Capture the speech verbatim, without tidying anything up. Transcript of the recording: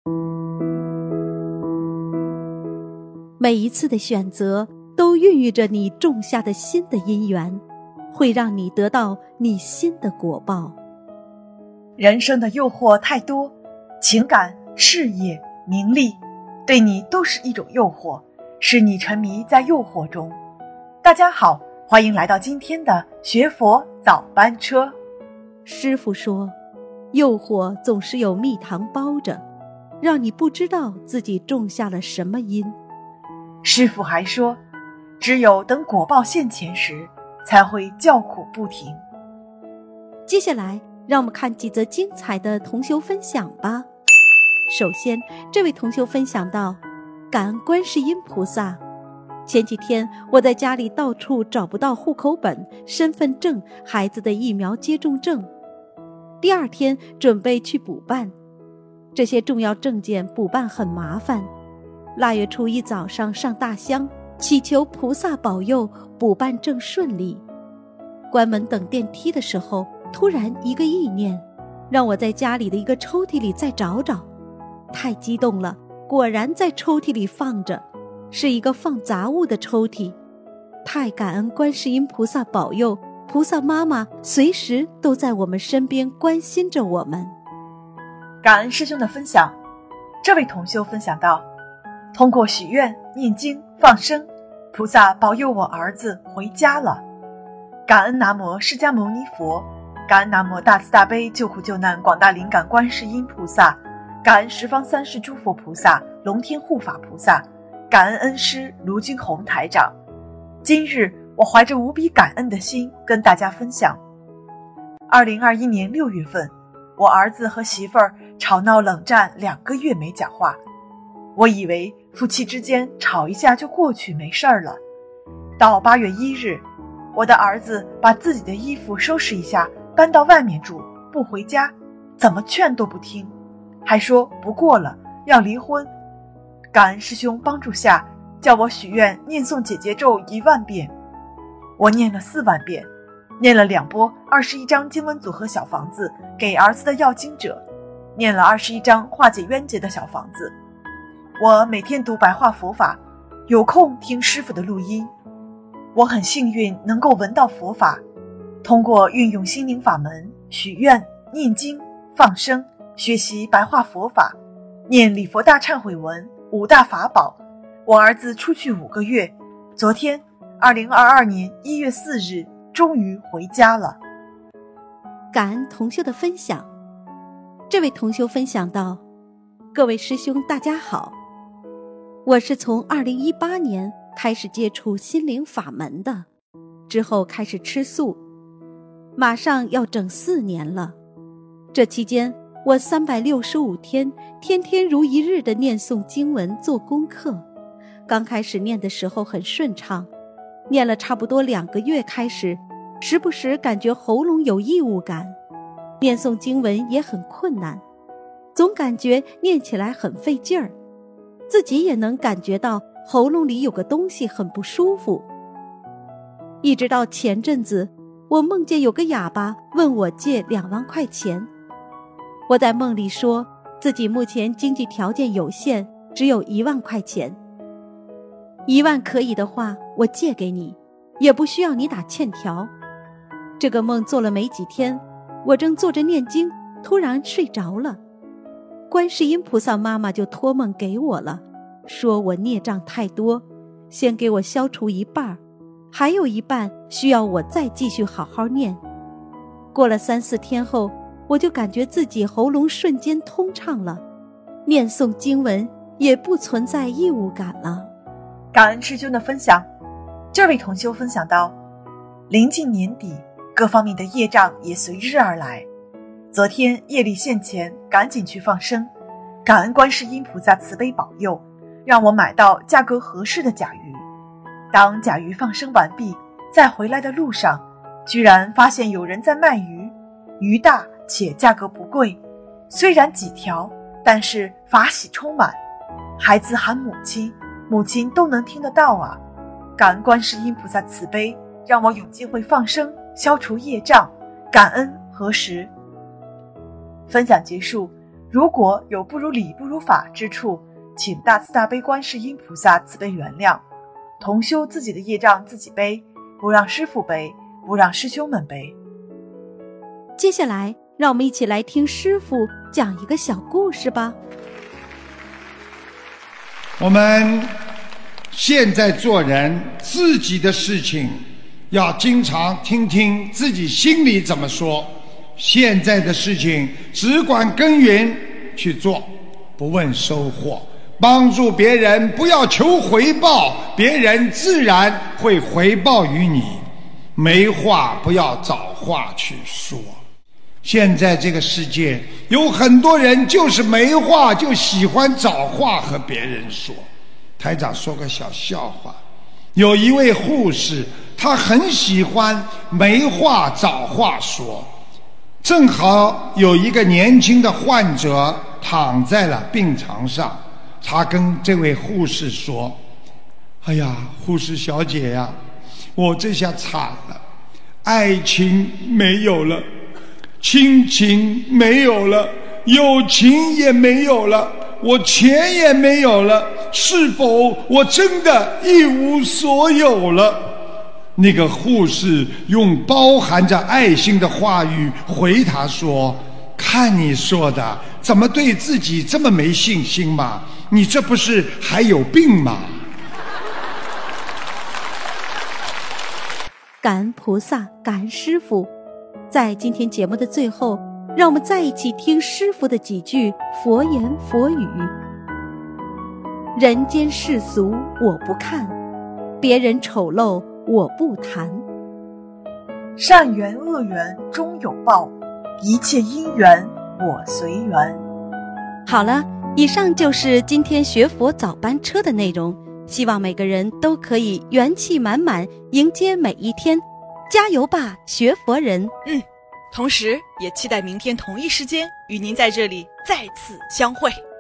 每一次的选择都孕育着你种下的新的因缘，会让你得到你新的果报。 人生的诱惑太多，情感、事业、名利，对你都是一种诱惑，使你沉迷在诱惑中。大家好，欢迎来到今天的学佛早班车。 师父说，诱惑总是有蜜糖包着，让你不知道自己种下了什么因。 师父还说，只有等果报现前时，才会叫苦不停。 接下来让我们看几则精彩的同修分享吧。首先，这位同修分享到，感恩观世音菩萨。前几天我在家里到处找不到户口本、身份证、孩子的疫苗接种证，第二天准备去补办，这些重要证件补办很麻烦。腊月初一早上上大香，祈求菩萨保佑补办证顺利。关门等电梯的时候，突然一个意念，让我在家里的一个抽屉里再找找。太激动了，果然在抽屉里放着，是一个放杂物的抽屉。太感恩观世音菩萨保佑，菩萨妈妈随时都在我们身边关心着我们。 感恩师兄的分享。这位同修分享到，通过许愿、念经、放生，菩萨保佑我儿子回家了。感恩南无释迦牟尼佛，感恩南无大慈大悲救苦救难广大灵感观世音菩萨，感恩十方三世诸佛菩萨、龙天护法菩萨，感恩恩师卢军宏台长。今日我怀着无比感恩的心跟大家分享。二零二一年六月份，我儿子和媳妇儿吵闹冷战两个月没讲话。我以为夫妻之间吵一下就过去没事儿了。到八月一日，我的儿子把自己的衣服收拾一下，搬到外面住，不回家，怎么劝都不听，还说不过了，要离婚。感恩师兄帮助下，叫我许愿念诵解结咒一万遍。我念了四万遍，念了两波二十一张经文组合小房子给儿子的要经者，念了二十一张化解冤结的小房子。我每天读白话佛法，有空听师父的录音。我很幸运能够闻到佛法，通过运用心灵法门，许愿、念经、放生，学习白话佛法，念礼佛大忏悔文、五大法宝。我儿子出去五个月，昨天二零二二年一月四日终于回家了。 感恩同修的分享。这位同修分享到，各位师兄大家好，我是从二零一八年开始接触心灵法门的，之后开始吃素，马上要整四年了。这期间我三百六十五天天天如一日的念诵经文做功课。刚开始念的时候很顺畅，念了差不多两个月开始，时不时感觉喉咙有异物感，念诵经文也很困难，总感觉念起来很费劲儿，自己也能感觉到喉咙里有个东西很不舒服。一直到前阵子，我梦见有个哑巴问我借两万块钱。我在梦里说自己目前经济条件有限，只有一万块钱。一万可以的话，我借给你，也不需要你打欠条。这个梦做了没几天，我正坐着念经，突然睡着了。观世音菩萨妈妈就托梦给我了，说我孽障太多，先给我消除一半，还有一半需要我再继续好好念。过了三四天后，我就感觉自己喉咙瞬间通畅了，念诵经文也不存在异物感了。 感恩师兄的分享。这位同修分享到，临近年底，各方面的业障也随之而来。昨天业力现前，赶紧去放生，感恩观世音菩萨慈悲保佑，让我买到价格合适的甲鱼。当甲鱼放生完毕，在回来的路上，居然发现有人在卖鱼，鱼大且价格不贵，虽然几条，但是法喜充满。孩子喊母亲，母亲都能听得到啊！感恩观世音菩萨慈悲，让我有机会放生，消除业障，感恩核实。分享结束。 如果有不如理不如法之处，请大慈大悲观世音菩萨慈悲原谅。同修自己的业障自己背，不让师父背，不让师兄们背。 接下来让我们一起来听师父讲一个小故事吧。 我们现在做人，自己的事情要经常听听自己心里怎么说，现在的事情只管耕耘去做，不问收获，帮助别人不要求回报，别人自然会回报于你。没话不要找话去说。现在这个世界有很多人就是没话，就喜欢找话和别人说。台长说个小笑话，有一位护士，她很喜欢没话找话说。正好有一个年轻的患者躺在了病床上，她跟这位护士说：哎呀，护士小姐呀，我这下惨了，爱情没有了，亲情没有了，友情也没有了，我钱也没有了，是否我真的一无所有了？那个护士用包含着爱心的话语回他说：看你说的，怎么对自己这么没信心嘛？你这不是还有病吗？ 感恩菩萨，感恩师父。在今天节目的最后，让我们再一起听师父的几句佛言佛语。人间世俗我不看，别人丑陋我不谈。 善缘恶缘终有报，一切因缘我随缘。 好了，以上就是今天学佛早班车的内容，希望每个人都可以元气满满迎接每一天，加油吧，学佛人！ 嗯，同时也期待明天同一时间与您在这里再次相会。